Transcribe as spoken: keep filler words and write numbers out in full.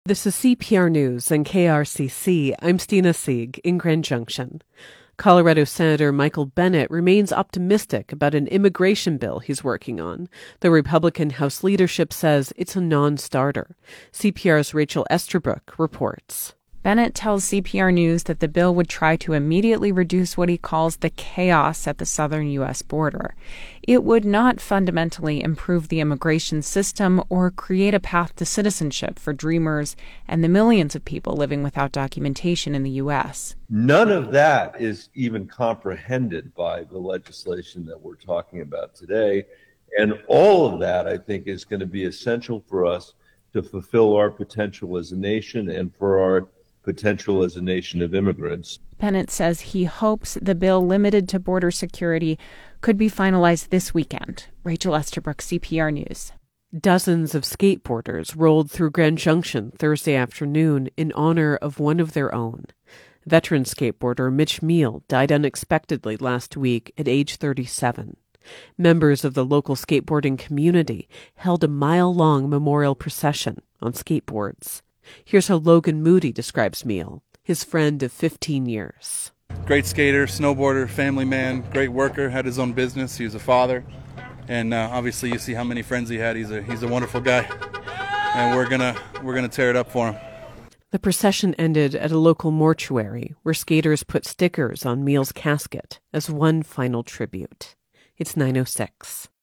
This is C P R News and K R C C. I'm Stina Sieg in Grand Junction. Colorado Senator Michael Bennet remains optimistic about an immigration bill he's working on. The Republican House leadership says it's a non-starter. C P R's Rachel Estabrook reports. Bennet tells C P R News that the bill would try to immediately reduce what he calls the chaos at the southern U S border. It would not fundamentally improve the immigration system or create a path to citizenship for dreamers and the millions of people living without documentation in the U S. None of that is even comprehended by the legislation that we're talking about today. And all of that, I think, is going to be essential for us to fulfill our potential as a nation and for our potential as a nation of immigrants. Bennet says he hopes the bill limited to border security could be finalized this weekend. Rachel Estabrook, C P R News. Dozens of skateboarders rolled through Grand Junction Thursday afternoon in honor of one of their own. Veteran skateboarder Mitch Meal died unexpectedly last week at age thirty-seven. Members of the local skateboarding community held a mile-long memorial procession on skateboards. Here's how Logan Moody describes Meal, his friend of fifteen years. Great skater, snowboarder, family man, great worker, had his own business. He was a father. And uh, obviously you see how many friends he had. He's a he's a wonderful guy. And we're gonna we're gonna tear it up for him. The procession ended at a local mortuary where skaters put stickers on Meal's casket as one final tribute. It's nine oh six.